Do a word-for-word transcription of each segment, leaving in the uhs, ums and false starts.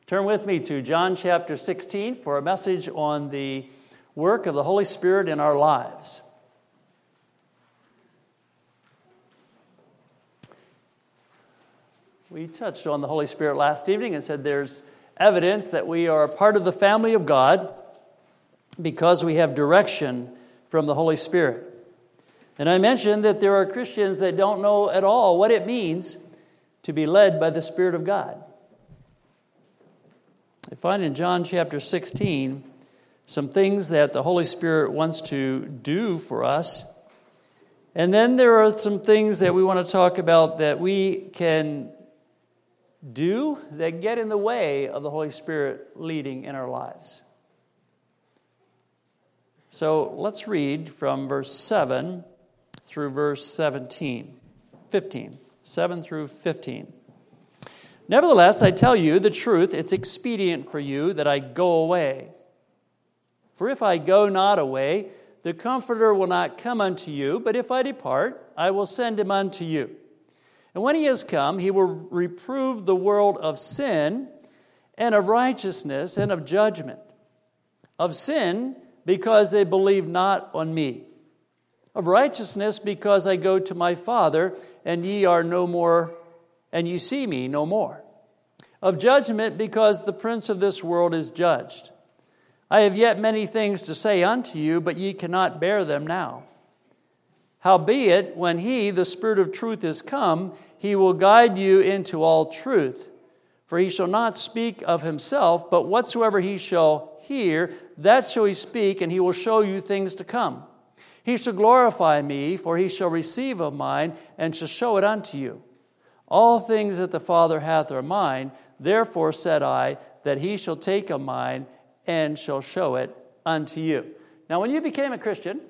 Turn with me to John chapter sixteen for a message on the work of the Holy Spirit in our lives. We touched on the Holy Spirit last evening and said there's evidence that we are a part of the family of God because we have direction from the Holy Spirit. And I mentioned that there are Christians that don't know at all what it means to be led by the Spirit of God. I find in John chapter sixteen some things that the Holy Spirit wants to do for us. And then there are some things that we want to talk about that we can do that get in the way of the Holy Spirit leading in our lives. So let's read from verse seven through verse seventeen, fifteen, seven through fifteen. Nevertheless, I tell you the truth, it's expedient for you that I go away. For if I go not away, the Comforter will not come unto you, but if I depart, I will send him unto you. And when he is come, he will reprove the world of sin, and of righteousness, and of judgment. Of sin, because they believe not on me. Of righteousness, because I go to my Father, and ye are no more, and ye see me no more. Of judgment, because the prince of this world is judged. I have yet many things to say unto you, but ye cannot bear them now. Howbeit, when he, the Spirit of truth, is come, he will guide you into all truth. For he shall not speak of himself, but whatsoever he shall hear, that shall he speak, and he will show you things to come. He shall glorify me, for he shall receive of mine, and shall show it unto you. All things that the Father hath are mine, therefore said I, that he shall take of mine, and shall show it unto you. Now, when you became a Christian,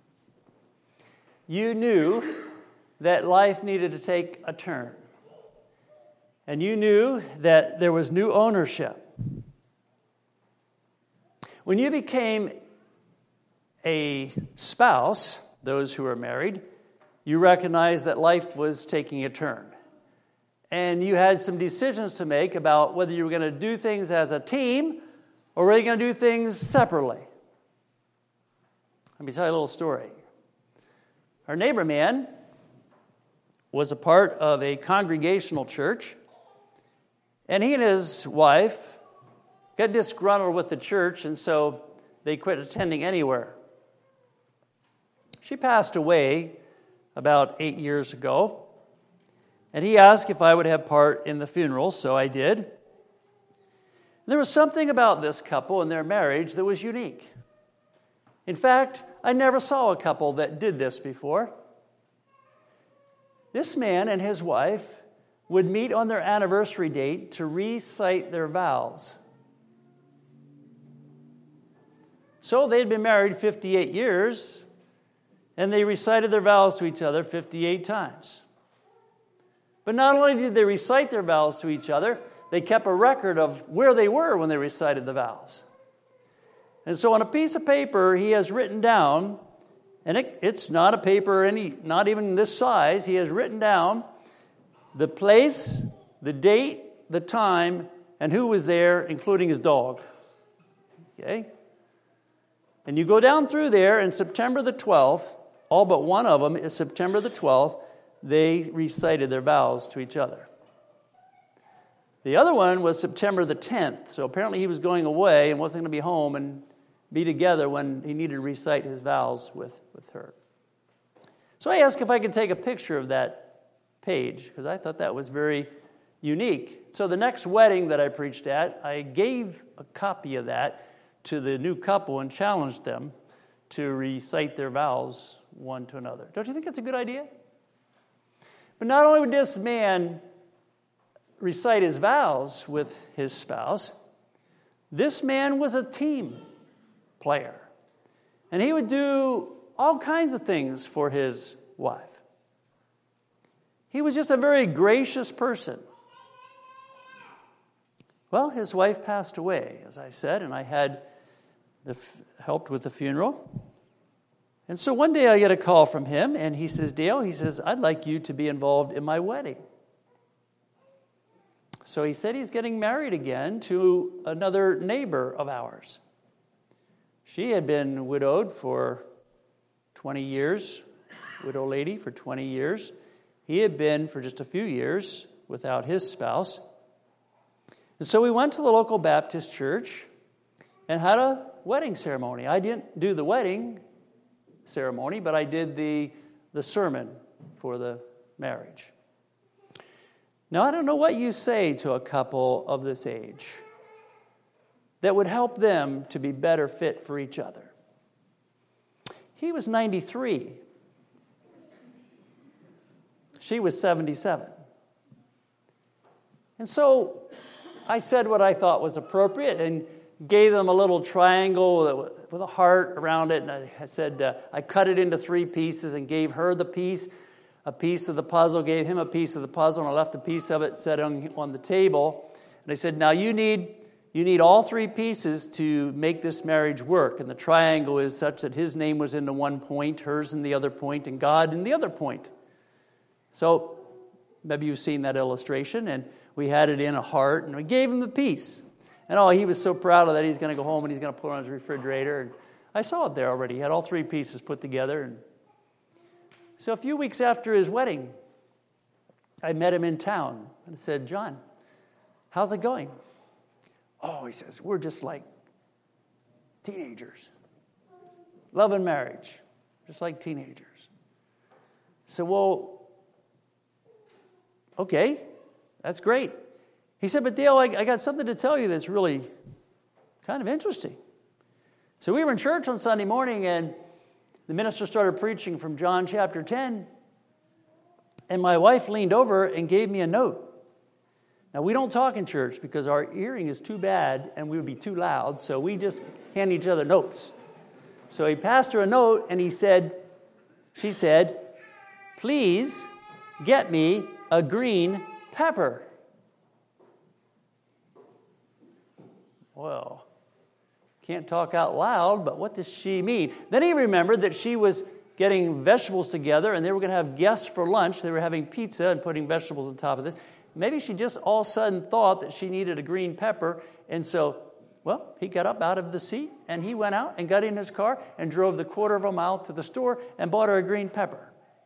you knew that life needed to take a turn. And you knew that there was new ownership. When you became a spouse, those who are married, you recognized that life was taking a turn. And you had some decisions to make about whether you were going to do things as a team or were you going to do things separately. Let me tell you a little story. Our neighbor man was a part of a congregational church, and he and his wife got disgruntled with the church, and so they quit attending anywhere. She passed away about eight years ago, and he asked if I would have part in the funeral, so I did. There was something about this couple and their marriage that was unique. In fact, I never saw a couple that did this before. This man and his wife would meet on their anniversary date to recite their vows. So they'd been married fifty-eight years, and they recited their vows to each other fifty-eight times. But not only did they recite their vows to each other, they kept a record of where they were when they recited the vows. And so on a piece of paper, he has written down, and it, it's not a paper any, not even this size, he has written down the place, the date, the time, and who was there, including his dog. Okay? And you go down through there, and September the twelfth, all but one of them is September the twelfth, they recited their vows to each other. The other one was September the tenth, so apparently he was going away and wasn't going to be home and be together when he needed to recite his vows with, with her. So I asked if I could take a picture of that page, because I thought that was very unique. So the next wedding that I preached at, I gave a copy of that to the new couple and challenged them to recite their vows one to another. Don't you think that's a good idea? But not only would this man recite his vows with his spouse, this man was a team player. And he would do all kinds of things for his wife. He was just a very gracious person. Well, his wife passed away, as I said, and I had the, helped with the funeral. And so one day I get a call from him, and he says, Dale, he says, I'd like you to be involved in my wedding. So he said he's getting married again to another neighbor of ours. She had been widowed for twenty years, widow lady for twenty years. He had been for just a few years without his spouse. And so we went to the local Baptist church and had a wedding ceremony. I didn't do the wedding ceremony, but I did the, the sermon for the marriage. Now, I don't know what you say to a couple of this age that would help them to be better fit for each other. He was ninety-three. She was seventy-seven. And so I said what I thought was appropriate and gave them a little triangle with a heart around it. And I said, uh, I cut it into three pieces and gave her the piece, a piece of the puzzle, gave him a piece of the puzzle, and I left a piece of it set on, on the table. And I said, now you need you need all three pieces to make this marriage work. And the triangle is such that his name was in the one point, hers in the other point, and God in the other point. So maybe you've seen that illustration, and we had it in a heart, and we gave him the piece. And oh, he was so proud of that, he's going to go home and he's going to put it on his refrigerator. And I saw it there already. He had all three pieces put together. And so a few weeks after his wedding, I met him in town and said, John, how's it going? Oh, he says, we're just like teenagers. Love and marriage, just like teenagers. So, well, okay, that's great. He said, but Dale, I, I got something to tell you that's really kind of interesting. So we were in church on Sunday morning, and the minister started preaching from John chapter ten, and my wife leaned over and gave me a note. Now, we don't talk in church because our hearing is too bad and we would be too loud, so we just hand each other notes. So he passed her a note, and he said, she said, please get me a green pepper. Well, can't talk out loud, but what does she mean? Then he remembered that she was getting vegetables together, and they were going to have guests for lunch. They were having pizza and putting vegetables on top of this. Maybe she just all of a sudden thought that she needed a green pepper, and so, well, he got up out of the seat, and he went out and got in his car and drove the quarter of a mile to the store and bought her a green pepper.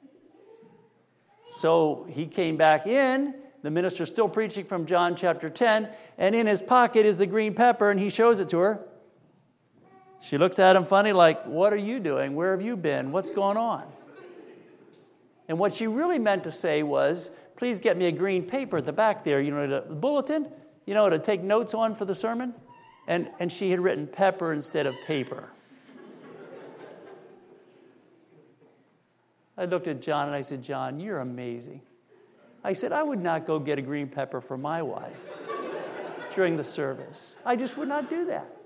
So he came back in, the minister's still preaching from John chapter ten, and in his pocket is the green pepper, and he shows it to her. She looks at him funny like, what are you doing? Where have you been? What's going on? And what she really meant to say was, please get me a green paper at the back there, you know, the bulletin, you know, to take notes on for the sermon. And, and she had written pepper instead of paper. I looked at John and I said, John, you're amazing. I said, I would not go get a green pepper for my wife during the service. I just would not do that.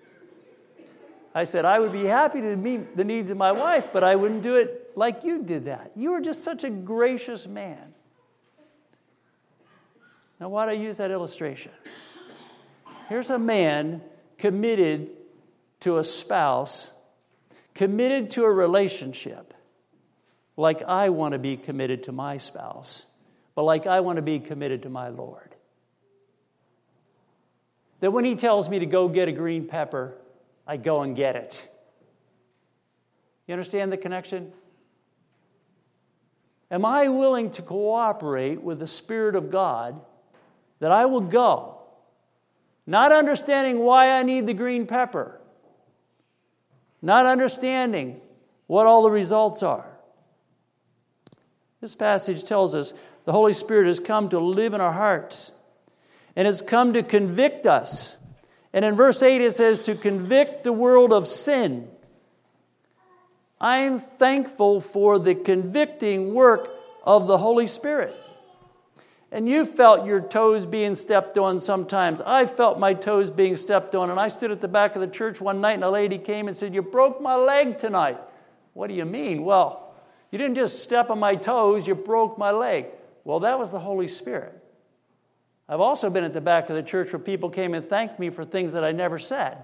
I said, I would be happy to meet the needs of my wife, but I wouldn't do it like you did that. You are just such a gracious man. Now, why do I use that illustration? Here's a man committed to a spouse, committed to a relationship, like I want to be committed to my spouse, but like I want to be committed to my Lord. That when he tells me to go get a green pepper, I go and get it. You understand the connection? Am I willing to cooperate with the Spirit of God that I will go, not understanding why I need the green pepper, not understanding what all the results are? This passage tells us the Holy Spirit has come to live in our hearts and has come to convict us. And in verse eight it says, to convict the world of sin. I'm thankful for the convicting work of the Holy Spirit. And you felt your toes being stepped on sometimes. I felt my toes being stepped on. And I stood at the back of the church one night and a lady came and said, you broke my leg tonight. What do you mean? Well, you didn't just step on my toes, you broke my leg. Well, that was the Holy Spirit. I've also been at the back of the church where people came and thanked me for things that I never said.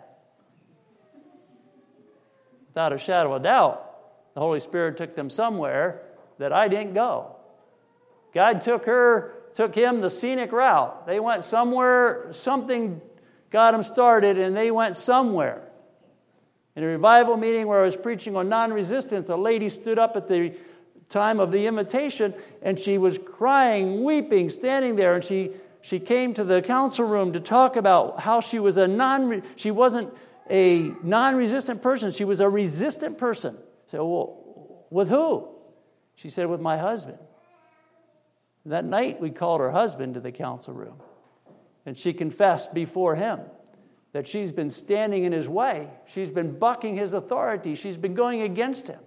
Without a shadow of doubt, the Holy Spirit took them somewhere that I didn't go. God took her took him the scenic route. They went somewhere, something got them started, and they went somewhere. In a revival meeting where I was preaching on non-resistance, a lady stood up at the time of the invitation, and she was crying, weeping, standing there, and she she came to the council room to talk about how she was a non she wasn't a non-resistant person, she was a resistant person. I said, well, with who? She said, with my husband. That night we called her husband to the council room, and she confessed before him that she's been standing in his way. She's been bucking his authority. She's been going against him.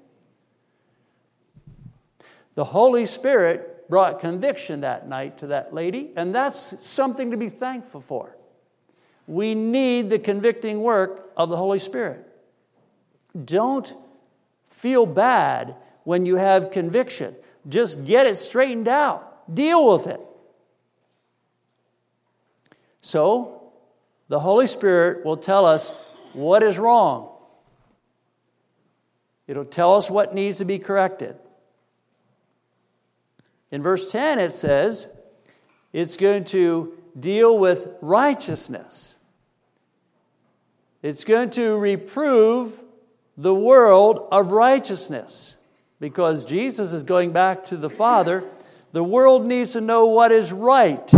The Holy Spirit brought conviction that night to that lady, and that's something to be thankful for. We need the convicting work of the Holy Spirit. Don't feel bad when you have conviction. Just get it straightened out. Deal with it. So, the Holy Spirit will tell us what is wrong. It'll tell us what needs to be corrected. In verse ten it says, it's going to deal with righteousness. It's going to reprove the world of righteousness. Because Jesus is going back to the Father, the world needs to know what is right.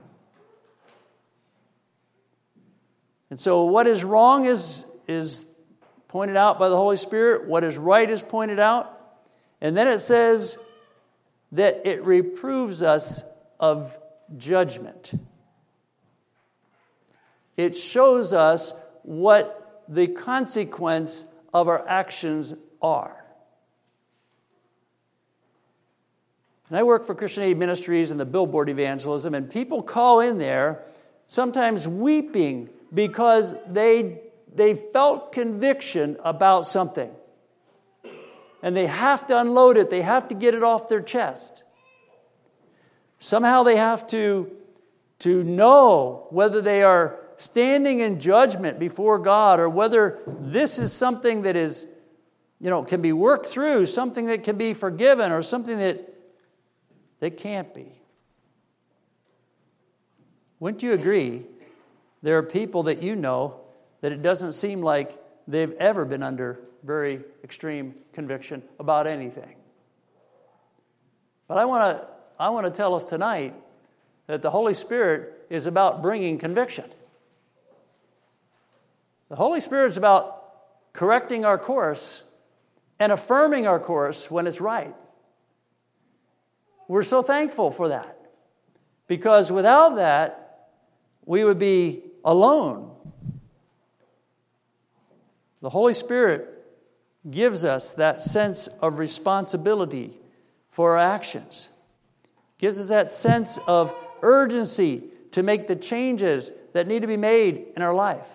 And so what is wrong is, is pointed out by the Holy Spirit. What is right is pointed out. And then it says that it reproves us of judgment. It shows us what the consequence of our actions are. And I work for Christian Aid Ministries and the billboard evangelism, and people call in there sometimes weeping because they they felt conviction about something. And they have to unload it. They have to get it off their chest. Somehow they have to, to know whether they are standing in judgment before God or whether this is something that is, you know, can be worked through, something that can be forgiven or something that, that can't be. Wouldn't you agree? There are people that you know that it doesn't seem like they've ever been under very extreme conviction about anything. But I want to I want to tell us tonight that the Holy Spirit is about bringing conviction. The Holy Spirit is about correcting our course and affirming our course when it's right. We're so thankful for that. Because without that, we would be alone. The Holy Spirit gives us that sense of responsibility for our actions. Gives us that sense of urgency to make the changes that need to be made in our life.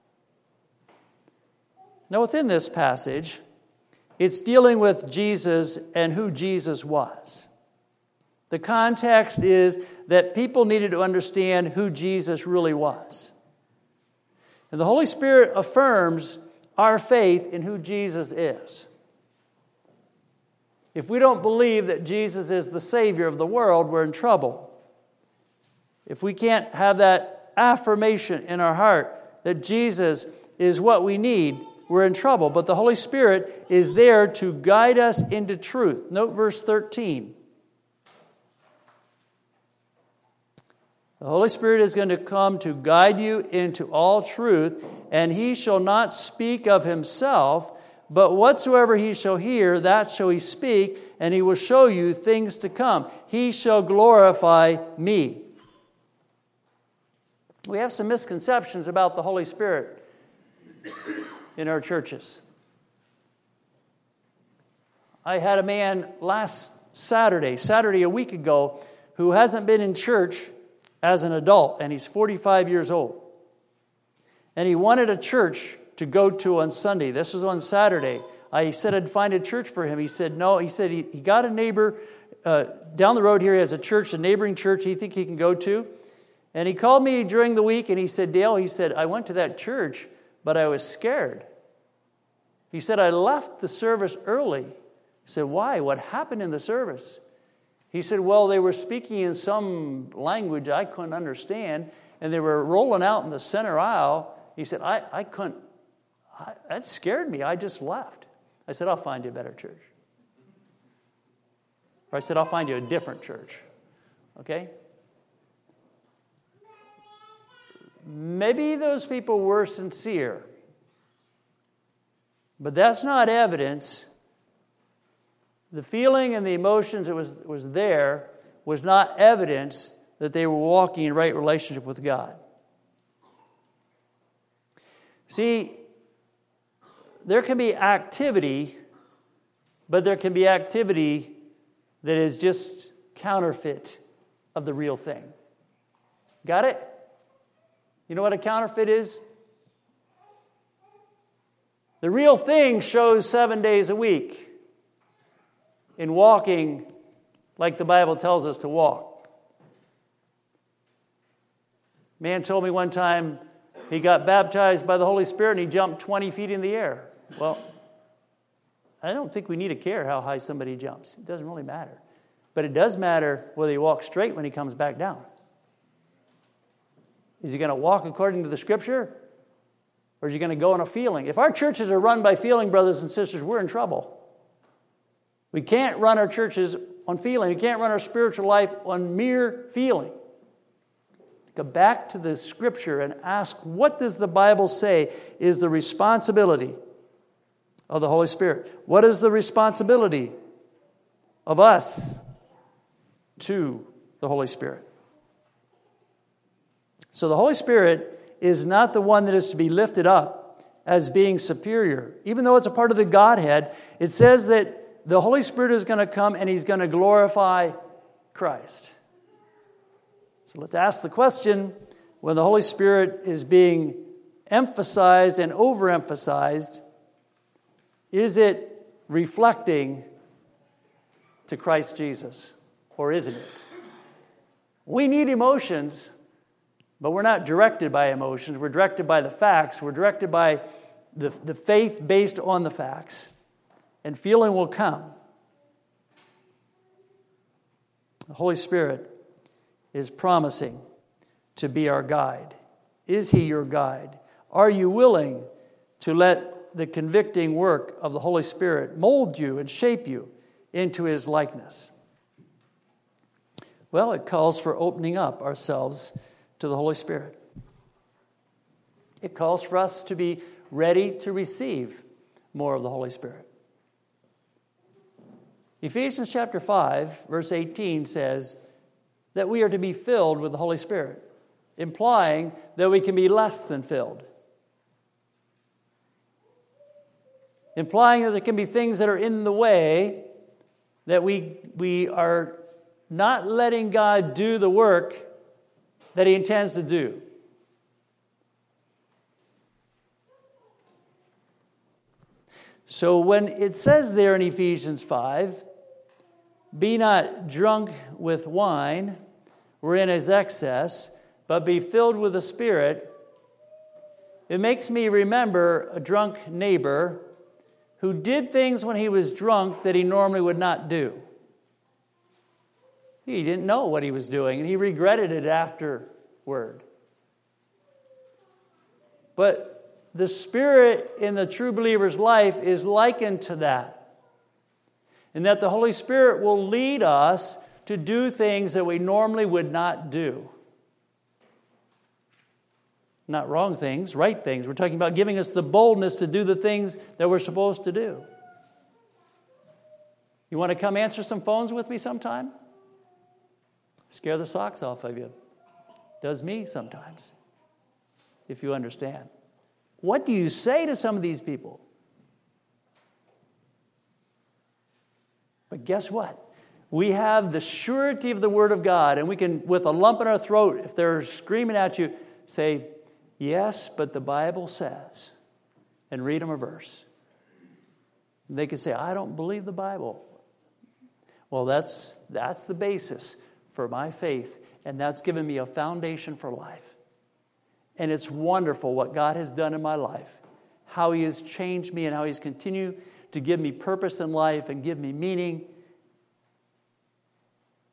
Now, within this passage, it's dealing with Jesus and who Jesus was. The context is that people needed to understand who Jesus really was. And the Holy Spirit affirms our faith in who Jesus is. If we don't believe that Jesus is the Savior of the world, we're in trouble. If we can't have that affirmation in our heart that Jesus is what we need, we're in trouble. But the Holy Spirit is there to guide us into truth. Note verse thirteen. The Holy Spirit is going to come to guide you into all truth, and He shall not speak of Himself, but whatsoever He shall hear, that shall He speak, and He will show you things to come. He shall glorify Me. We have some misconceptions about the Holy Spirit in our churches. I had a man last Saturday, Saturday a week ago, who hasn't been in church as an adult, and he's forty-five years old. And he wanted a church to go to on Sunday. This was on Saturday. I said I'd find a church for him. He said no. He said he, he got a neighbor uh, down the road here. He has a church, a neighboring church he think he can go to. And he called me during the week, and he said, Dale, he said, I went to that church, but I was scared. He said, I left the service early. I said, why? What happened in the service? He said, well, they were speaking in some language I couldn't understand, and they were rolling out in the center aisle. He said, I, I couldn't, I, that scared me. I just left. I said, I'll find you a better church. Or I said, I'll find you a different church. Okay? Maybe those people were sincere, but that's not evidence. The feeling and the emotions that was, was there was not evidence that they were walking in right relationship with God. See, there can be activity, but there can be activity that is just counterfeit of the real thing. Got it? You know what a counterfeit is? The real thing shows seven days a week in walking like the Bible tells us to walk. A man told me one time he got baptized by the Holy Spirit and he jumped twenty feet in the air. Well, I don't think we need to care how high somebody jumps. It doesn't really matter. But it does matter whether he walks straight when he comes back down. Is he going to walk according to the Scripture? Or is he going to go on a feeling? If our churches are run by feeling, brothers and sisters, we're in trouble. We can't run our churches on feeling. We can't run our spiritual life on mere feeling. Go back to the Scripture and ask, what does the Bible say is the responsibility of the Holy Spirit? What is the responsibility of us to the Holy Spirit? So the Holy Spirit is not the one that is to be lifted up as being superior. Even though it's a part of the Godhead, it says that the Holy Spirit is going to come and He's going to glorify Christ. So let's ask the question, when the Holy Spirit is being emphasized and overemphasized, is it reflecting to Christ Jesus, or isn't it? We need emotions, but we're not directed by emotions. We're directed by the facts. We're directed by the, the faith based on the facts. And feeling will come. The Holy Spirit is promising to be our guide. Is He your guide? Are you willing to let the convicting work of the Holy Spirit mold you and shape you into His likeness? Well, it calls for opening up ourselves to the Holy Spirit. It calls for us to be ready to receive more of the Holy Spirit. Ephesians chapter five, verse eighteen says that we are to be filled with the Holy Spirit, implying that we can be less than filled. Implying that there can be things that are in the way, that we, we are not letting God do the work that He intends to do. So when it says there in Ephesians five, be not drunk with wine, wherein is excess, but be filled with the Spirit, it makes me remember a drunk neighbor who did things when he was drunk that he normally would not do. He didn't know what he was doing, and he regretted it afterward. But the Spirit in the true believer's life is likened to that. And that the Holy Spirit will lead us to do things that we normally would not do. Not wrong things, right things. We're talking about giving us the boldness to do the things that we're supposed to do. You want to come answer some phones with me sometime? Scare the socks off of you. Does me sometimes, if you understand. What do you say to some of these people? But guess what? We have the surety of the Word of God, and we can, with a lump in our throat, if they're screaming at you, say, yes, but the Bible says, and read them a verse. And they can say, I don't believe the Bible. Well, that's that's the basis for my faith, and that's given me a foundation for life. And it's wonderful what God has done in my life, how He has changed me and how He's continued to give me purpose in life and give me meaning.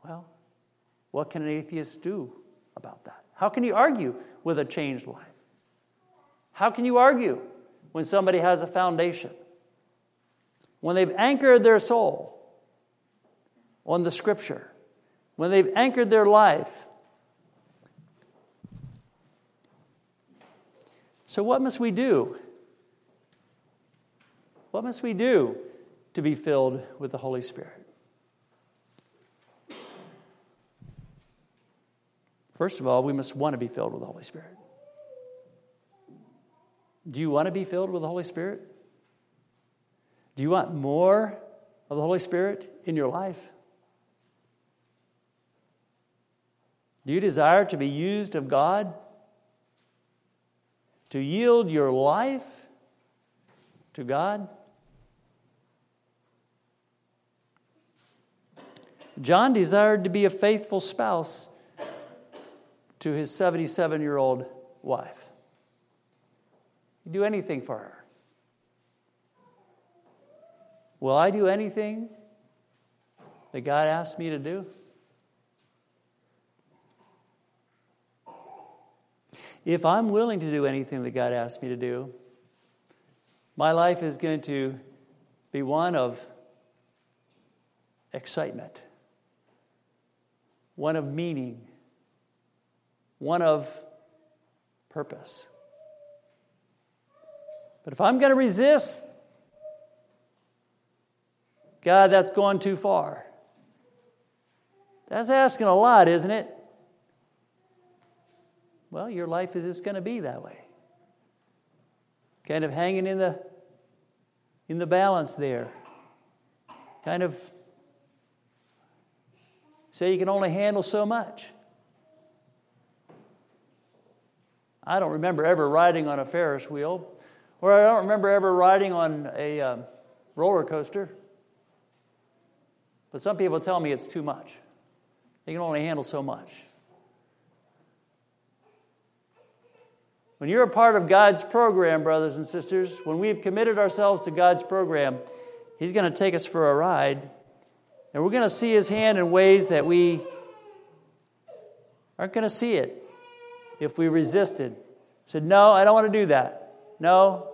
Well, what can an atheist do about that? How can you argue with a changed life? How can you argue when somebody has a foundation? When they've anchored their soul on the Scripture, when they've anchored their life. So what must we do? What must we do to be filled with the Holy Spirit? First of all, we must want to be filled with the Holy Spirit. Do you want to be filled with the Holy Spirit? Do you want more of the Holy Spirit in your life? Do you desire to be used of God? To yield your life to God? John desired to be a faithful spouse to his seventy-seven-year-old wife. He'd do anything for her. Will I do anything that God asked me to do? If I'm willing to do anything that God asked me to do, my life is going to be one of excitement, one of meaning, one of purpose. But if I'm going to resist, God, that's going too far. That's asking a lot, isn't it? Well, your life is just going to be that way. Kind of hanging in the in the balance there. Kind of say you can only handle so much. I don't remember ever riding on a Ferris wheel, or I don't remember ever riding on a um, roller coaster. But some people tell me it's too much. They can only handle so much. When you're a part of God's program, brothers and sisters, when we've committed ourselves to God's program, He's going to take us for a ride, and we're going to see His hand in ways that we aren't going to see it if we resisted. Said, no, I don't want to do that. No.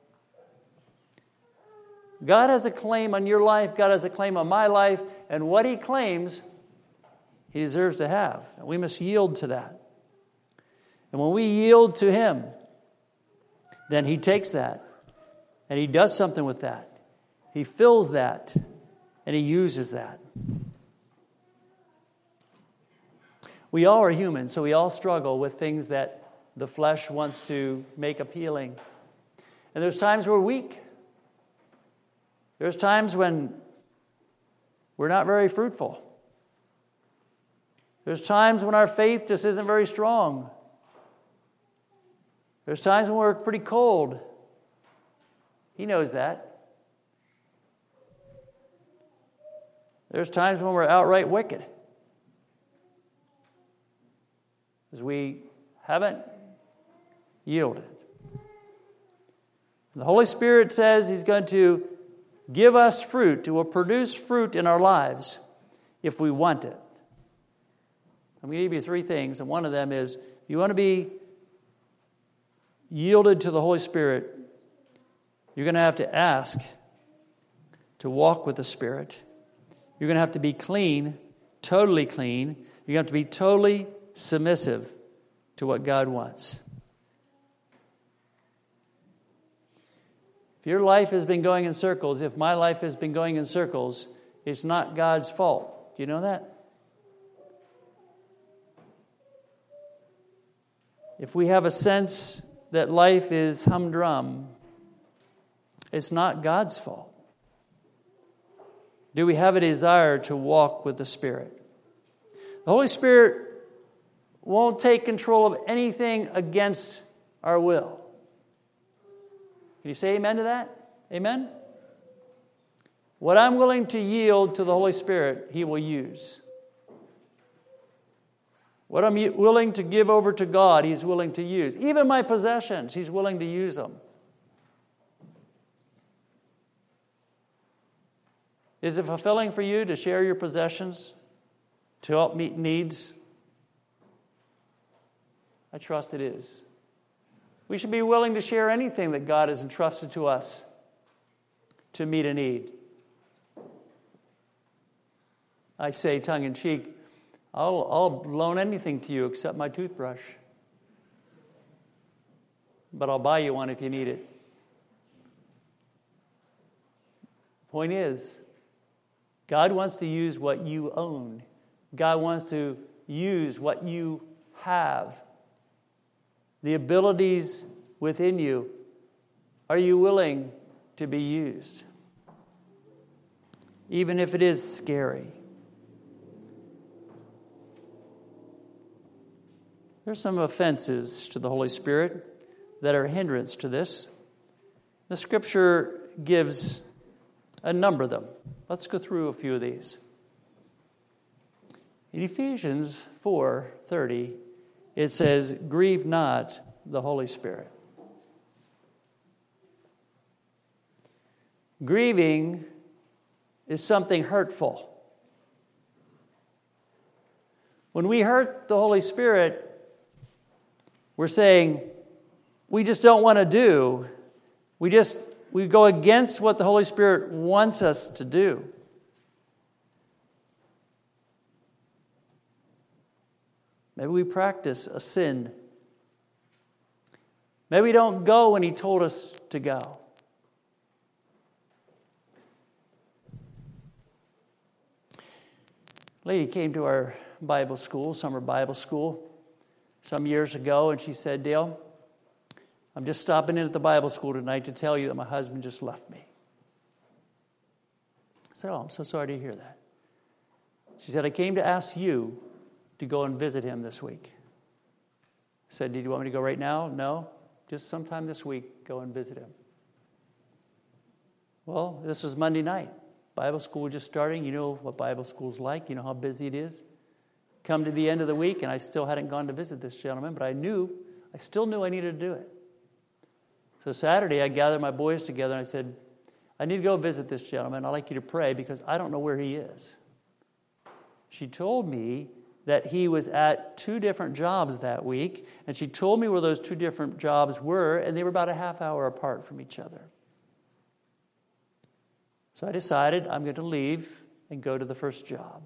God has a claim on your life. God has a claim on my life. And what He claims, He deserves to have. And we must yield to that. And when we yield to Him, then He takes that and He does something with that. He fills that and He uses that. We all are human, so we all struggle with things that the flesh wants to make appealing. And there's times we're weak. There's times when we're not very fruitful. There's times when our faith just isn't very strong. There's times when we're pretty cold. He knows that. There's times when we're outright wicked, because we haven't yielded. The Holy Spirit says He's going to give us fruit. It will produce fruit in our lives if we want it. I'm going to give you three things, and one of them is, if you want to be yielded to the Holy Spirit, you're going to have to ask to walk with the Spirit. You're going to have to be clean, totally clean. You're going to have to be totally submissive to what God wants. If your life has been going in circles, if my life has been going in circles, it's not God's fault. Do you know that? If we have a sense that life is humdrum, it's not God's fault. Do we have a desire to walk with the Spirit? The Holy Spirit won't take control of anything against our will. Can you say amen to that? Amen? What I'm willing to yield to the Holy Spirit, He will use. What I'm willing to give over to God, He's willing to use. Even my possessions, He's willing to use them. Is it fulfilling for you to share your possessions to help meet needs? I trust it is. We should be willing to share anything that God has entrusted to us to meet a need. I say tongue-in-cheek, I'll, I'll loan anything to you except my toothbrush. But I'll buy you one if you need it. Point is, God wants to use what you own. God wants to use what you have. The abilities within you. Are you willing to be used? Even if it is scary. There's some offenses to the Holy Spirit that are a hindrance to this. The Scripture gives a number of them. Let's go through a few of these. In Ephesians four thirty, it says, "Grieve not the Holy Spirit." Grieving is something hurtful. When we hurt the Holy Spirit, we're saying, we just don't want to do. We just, we go against what the Holy Spirit wants us to do. Maybe we practice a sin. Maybe we don't go when He told us to go. A lady came to our Bible school, summer Bible school, some years ago, and she said, "Dale, I'm just stopping in at the Bible school tonight to tell you that my husband just left me." I said, "Oh, I'm so sorry to hear that." She said, "I came to ask you to go and visit him this week." I said, "Did you want me to go right now?" "No, just sometime this week, go and visit him." Well, this was Monday night. Bible school was just starting. You know what Bible school's like. You know how busy it is. Come to the end of the week, and I still hadn't gone to visit this gentleman, but I knew, I still knew I needed to do it. So Saturday, I gathered my boys together, and I said, "I need to go visit this gentleman. I'd like you to pray because I don't know where he is." She told me that he was at two different jobs that week, and she told me where those two different jobs were, and they were about a half hour apart from each other. So I decided I'm going to leave and go to the first job.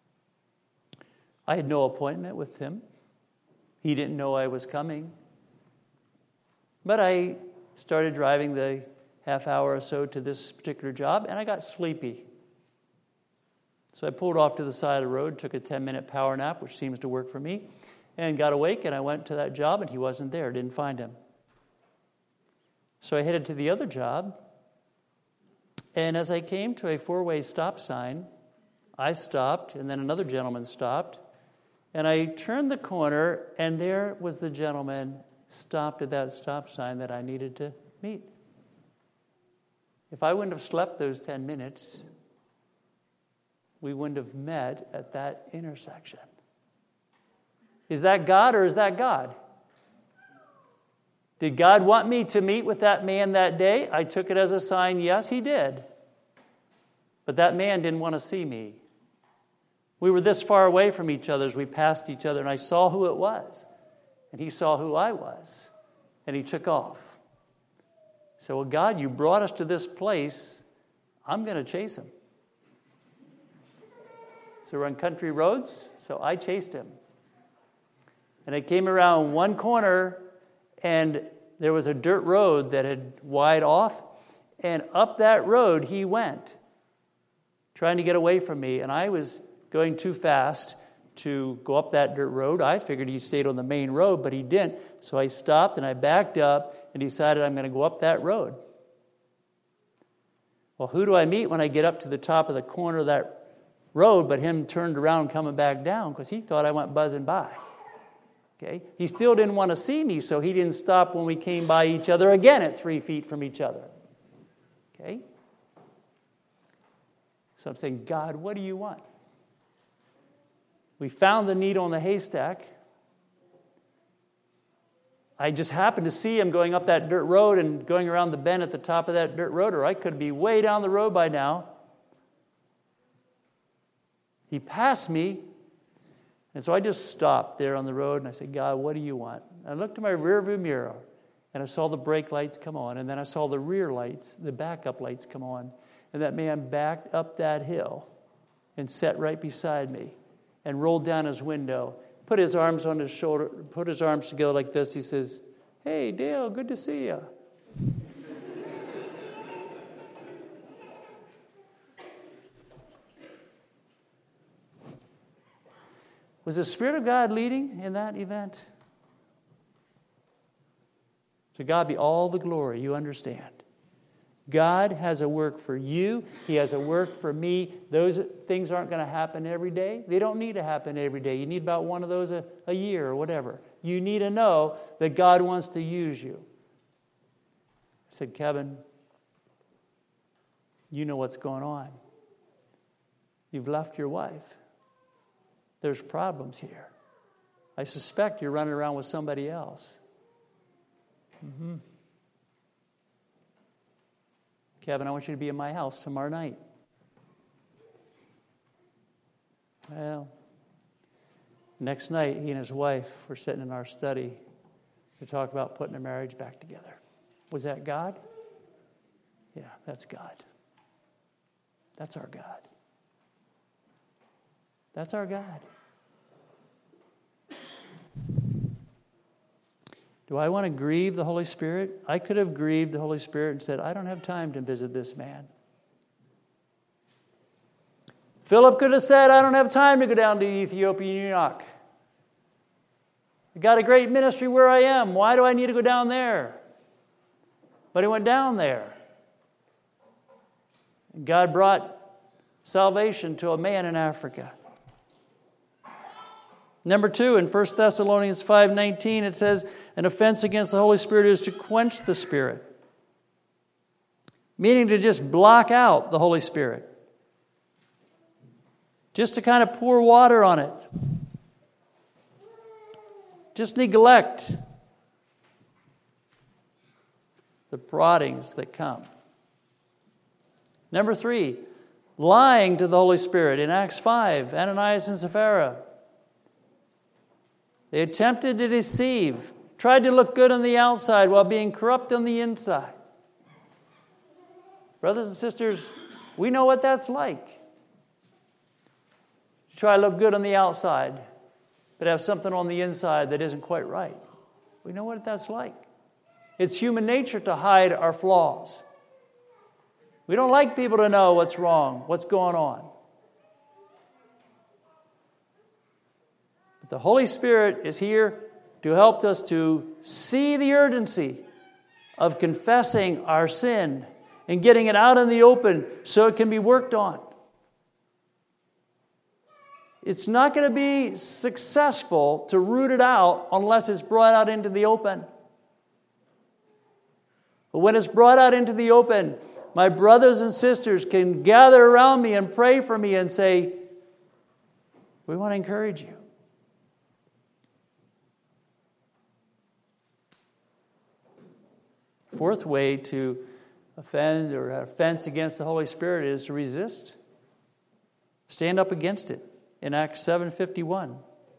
I had no appointment with him. He didn't know I was coming. But I started driving the half hour or so to this particular job, and I got sleepy. So I pulled off to the side of the road, took a ten-minute power nap, which seems to work for me, and got awake, and I went to that job, and he wasn't there. Didn't find him. So I headed to the other job, and as I came to a four-way stop sign, I stopped, and then another gentleman stopped, and I turned the corner, and there was the gentleman stopped at that stop sign that I needed to meet. If I wouldn't have slept those ten minutes, we wouldn't have met at that intersection. Is that God or is that God? Did God want me to meet with that man that day? I took it as a sign, yes, He did. But that man didn't want to see me. We were this far away from each other as we passed each other, and I saw who it was. And he saw who I was. And he took off. I said, "Well, God, you brought us to this place. I'm going to chase him." So we're on country roads, so I chased him. And I came around one corner, and there was a dirt road that had wide off, and up that road he went, trying to get away from me, and I was going too fast to go up that dirt road. I figured he stayed on the main road, but he didn't. So I stopped and I backed up and decided I'm going to go up that road. Well, who do I meet when I get up to the top of the corner of that road, but him turned around coming back down because he thought I went buzzing by. Okay? He still didn't want to see me, so he didn't stop when we came by each other again at three feet from each other. Okay? So I'm saying, God, what do you want? We found the needle in the haystack. I just happened to see him going up that dirt road and going around the bend at the top of that dirt road, or I could be way down the road by now. He passed me, And so I just stopped there on the road and I said, God, what do you want? And I looked in my rearview mirror and I saw the brake lights come on. And then I saw the rear lights, the backup lights come on. And that man backed up that hill and sat right beside me and rolled down his window, put his arms on his shoulder, put his arms together like this. He says, hey, Dale, good to see you. Was the Spirit of God leading in that event? To God be all the glory, you understand. God has a work for you. He has a work for me. Those things aren't going to happen every day. They don't need to happen every day. You need about one of those a, a year or whatever. You need to know that God wants to use you. I said, Kevin, you know what's going on. You've left your wife. There's problems here. I suspect you're running around with somebody else. Mm-hmm. Kevin, I want you to be in my house tomorrow night. Well, next night, he and his wife were sitting in our study to talk about putting their marriage back together. Was that God? Yeah, that's God. That's our God. That's our God. Do I want to grieve the Holy Spirit? I could have grieved the Holy Spirit and said, I don't have time to visit this man. Philip could have said, I don't have time to go down to the Ethiopian eunuch. I got a great ministry where I am. Why do I need to go down there? But he went down there. And God brought salvation to a man in Africa. Number two, in First Thessalonians five nineteen, it says, an offense against the Holy Spirit is to quench the Spirit. Meaning to just block out the Holy Spirit. Just to kind of pour water on it. Just neglect the proddings that come. Number three, lying to the Holy Spirit. In Acts five, Ananias and Sapphira. They attempted to deceive, tried to look good on the outside while being corrupt on the inside. Brothers and sisters, we know what that's like. Try to look good on the outside, but have something on the inside that isn't quite right. We know what that's like. It's human nature to hide our flaws. We don't like people to know what's wrong, what's going on. The Holy Spirit is here to help us to see the urgency of confessing our sin and getting it out in the open so it can be worked on. It's not going to be successful to root it out unless it's brought out into the open. But when it's brought out into the open, my brothers and sisters can gather around me and pray for me and say, we want to encourage you. Fourth way to offend or offense against the Holy Spirit is to resist. Stand up against it in Acts seven fifty-one.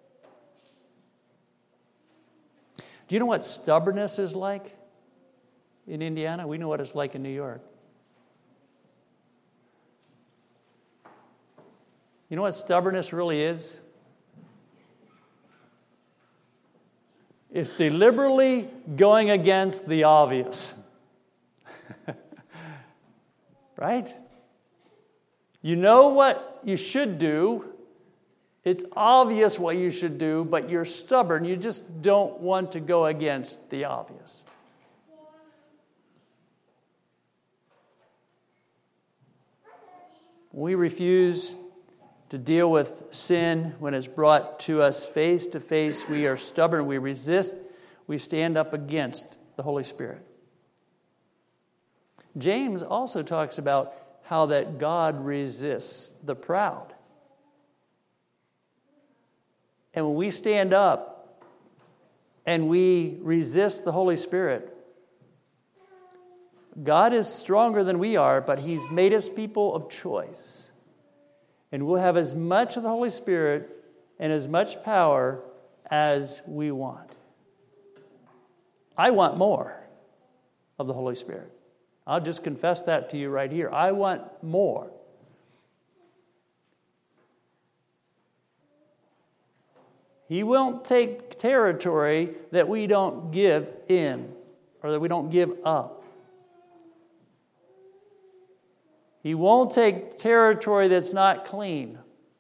Do you know what stubbornness is like in Indiana? We know what it's like in New York. You know what stubbornness really is? It's deliberately going against the obvious. Right? You know what you should do. It's obvious what you should do, but you're stubborn. You just don't want to go against the obvious. We refuse to deal with sin when it's brought to us face to face. We are stubborn. We resist. We stand up against the Holy Spirit. James also talks about how that God resists the proud. And when we stand up and we resist the Holy Spirit, God is stronger than we are, but He's made us people of choice. And we'll have as much of the Holy Spirit and as much power as we want. I want more of the Holy Spirit. I'll just confess that to you right here. I want more. He won't take territory that we don't give in or that we don't give up. He won't take territory that's not clean.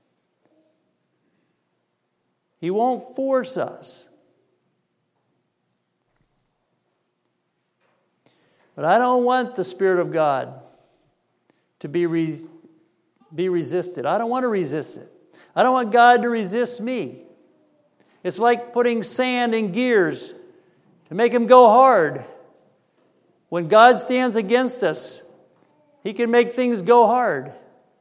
He won't force us. But I don't want the Spirit of God to be, re- be resisted. I don't want to resist it. I don't want God to resist me. It's like putting sand in gears to make him go hard. When God stands against us, he can make things go hard.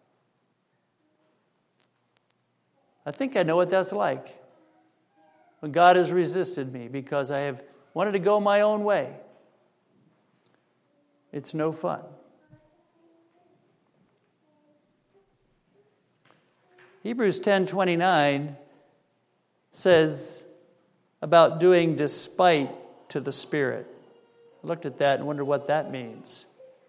I think I know what that's like when God has resisted me because I have wanted to go my own way. It's no fun. Hebrews ten twenty-nine says about doing despite to the Spirit. I looked at that and wondered what that means.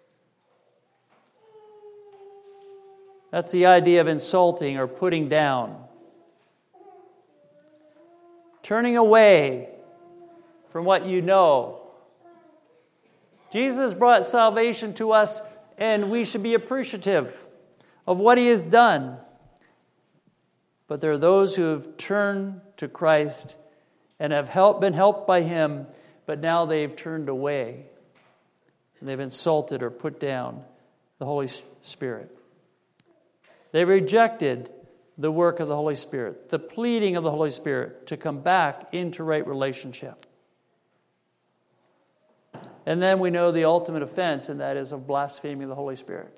That's the idea of insulting or putting down. Turning away from what you know. Jesus brought salvation to us, and we should be appreciative of what he has done. But there are those who have turned to Christ and have helped, been helped by him, but now they've turned away. They've insulted or put down the Holy Spirit. They rejected the work of the Holy Spirit, the pleading of the Holy Spirit to come back into right relationship. And then we know the ultimate offense, and that is of blaspheming the Holy Spirit.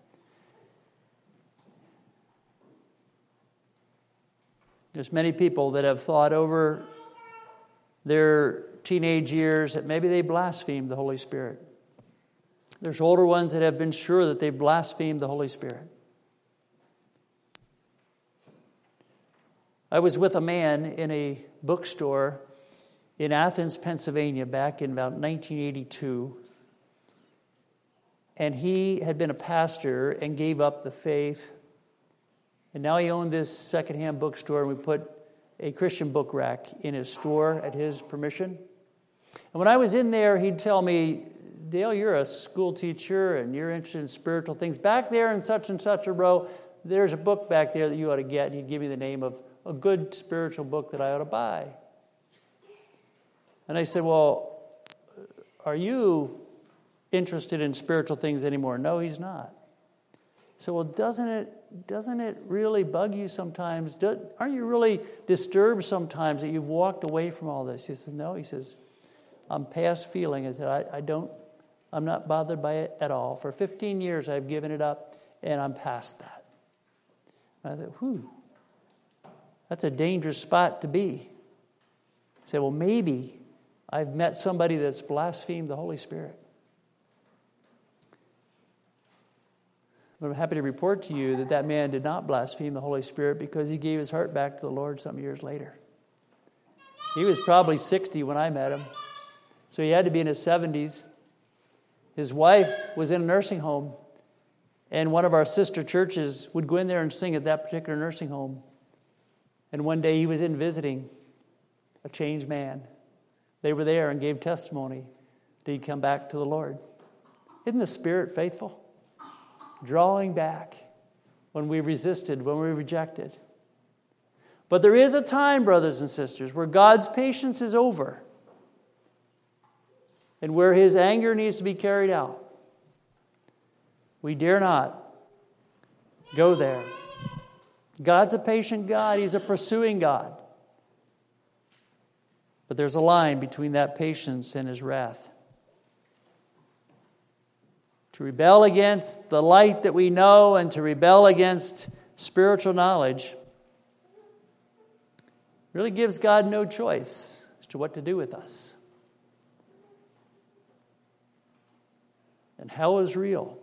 There's many people that have thought over their teenage years that maybe they blasphemed the Holy Spirit. There's older ones that have been sure that they blasphemed the Holy Spirit. I was with a man in a bookstore in Athens, Pennsylvania, back in about nineteen eighty-two. And he had been a pastor and gave up the faith. And now he owned this secondhand bookstore, and we put a Christian book rack in his store at his permission. And when I was in there, he'd tell me, Dale, you're a school teacher, and you're interested in spiritual things. Back there in such and such a row, there's a book back there that you ought to get. And he'd give me the name of a good spiritual book that I ought to buy. And I said, well, are you interested in spiritual things anymore? No, he's not. So, well, doesn't it doesn't it really bug you sometimes? Do, aren't you really disturbed sometimes that you've walked away from all this? He says, no. He says, I'm past feeling. I said, I, I don't, I'm not bothered by it at all. For fifteen years, I've given it up, and I'm past that. And I thought, whew, that's a dangerous spot to be. I said, well, maybe I've met somebody that's blasphemed the Holy Spirit. But I'm happy to report to you that that man did not blaspheme the Holy Spirit because he gave his heart back to the Lord some years later. He was probably sixty when I met him, so he had to be in his seventies. His wife was in a nursing home, and one of our sister churches would go in there and sing at that particular nursing home. And one day he was in visiting a changed man. They were there and gave testimony that he'd come back to the Lord. Isn't the Spirit faithful? Drawing back when we resisted, when we rejected. But there is a time, brothers and sisters, where God's patience is over and where his anger needs to be carried out. We dare not go there. God's a patient God. He's a pursuing God. But there's a line between that patience and his wrath. To rebel against the light that we know and to rebel against spiritual knowledge really gives God no choice as to what to do with us. And hell is real.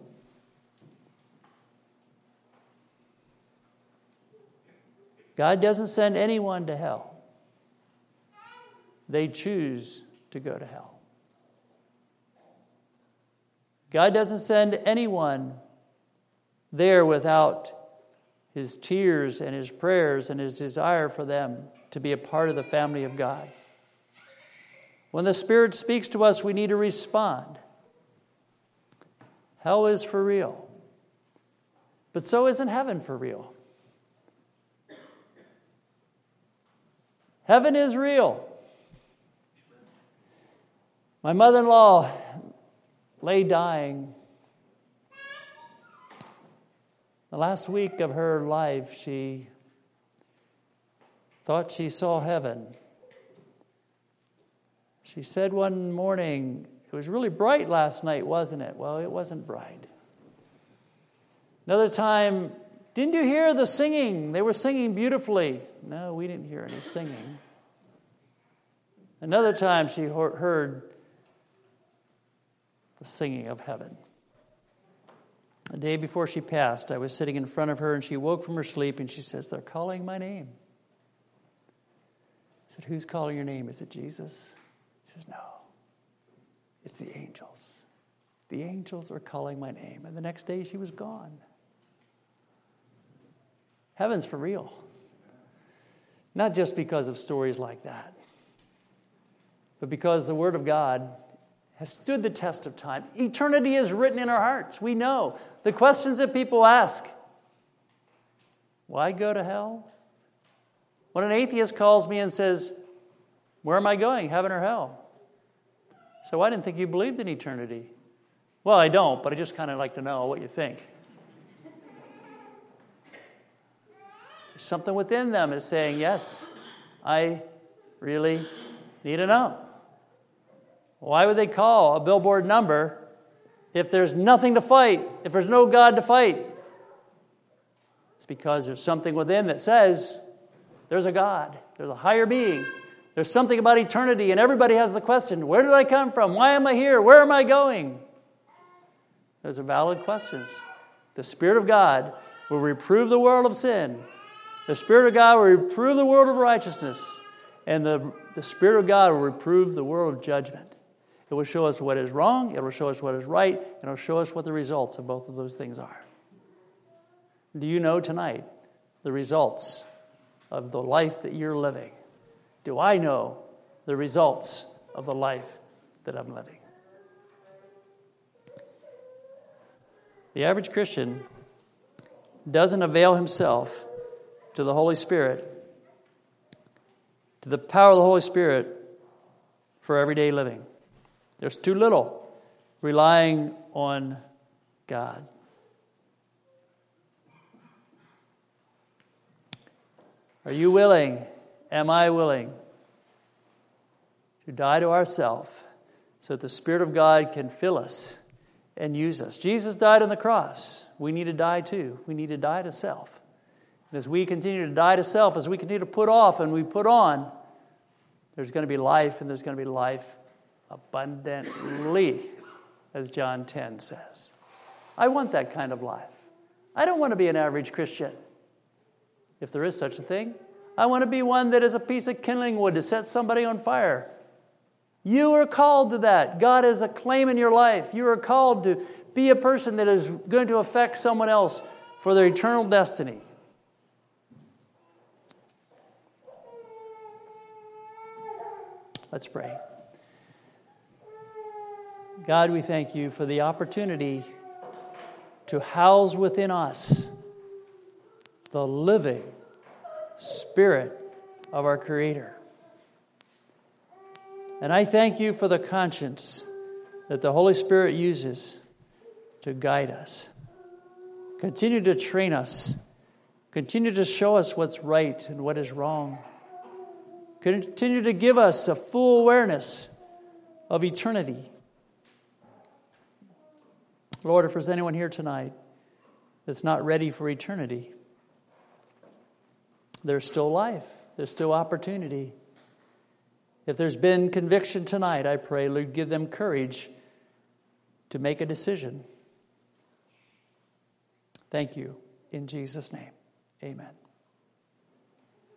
God doesn't send anyone to hell. They choose to go to hell. God doesn't send anyone there without His tears and His prayers and His desire for them to be a part of the family of God. When the Spirit speaks to us, we need to respond. Hell is for real. But so isn't heaven for real. Heaven is real. My mother-in-law lay dying. The last week of her life, she thought she saw heaven. She said one morning, it was really bright last night, wasn't it? Well, it wasn't bright. Another time, didn't you hear the singing? They were singing beautifully. No, we didn't hear any singing. Another time she heard the singing of heaven. The day before she passed, I was sitting in front of her and she woke from her sleep and she says, "They're calling my name." I said, "Who's calling your name? Is it Jesus?" She says, "No, it's the angels. The angels are calling my name." And the next day she was gone. Heaven's for real. Not just because of stories like that, but because the Word of God has stood the test of time. Eternity is written in our hearts. We know the questions that people ask. Why go to hell? When an atheist calls me and says, "Where am I going, heaven or hell?" So I didn't think you believed in eternity. Well, I don't, but I just kind of like to know what you think. Something within them is saying, yes, I really need to know. Why would they call a billboard number if there's nothing to fight, if there's no God to fight? It's because there's something within that says there's a God, there's a higher being, there's something about eternity, and everybody has the question, where did I come from? Why am I here? Where am I going? Those are valid questions. The Spirit of God will reprove the world of sin. The Spirit of God will reprove the world of righteousness. And the, the Spirit of God will reprove the world of judgment. It will show us what is wrong. It will show us what is right. And it will show us what the results of both of those things are. Do you know tonight the results of the life that you're living? Do I know the results of the life that I'm living? The average Christian doesn't avail himself to the Holy Spirit, to the power of the Holy Spirit for everyday living. There's too little relying on God. Are you willing? Am I willing to die to ourselves so that the Spirit of God can fill us and use us? Jesus died on the cross. We need to die too. We need to die to self. And as we continue to die to self, as we continue to put off and we put on, there's going to be life, and there's going to be life abundantly, as John ten says. I want that kind of life. I don't want to be an average Christian, if there is such a thing. I want to be one that is a piece of kindling wood to set somebody on fire. You are called to that. God has a claim in your life. You are called to be a person that is going to affect someone else for their eternal destiny. Let's pray. God, we thank you for the opportunity to house within us the living Spirit of our Creator. And I thank you for the conscience that the Holy Spirit uses to guide us. Continue to train us. Continue to show us what's right and what is wrong. Continue to give us a full awareness of eternity. Lord, if there's anyone here tonight that's not ready for eternity, there's still life. There's still opportunity. If there's been conviction tonight, I pray, Lord, give them courage to make a decision. Thank you. In Jesus' name, amen.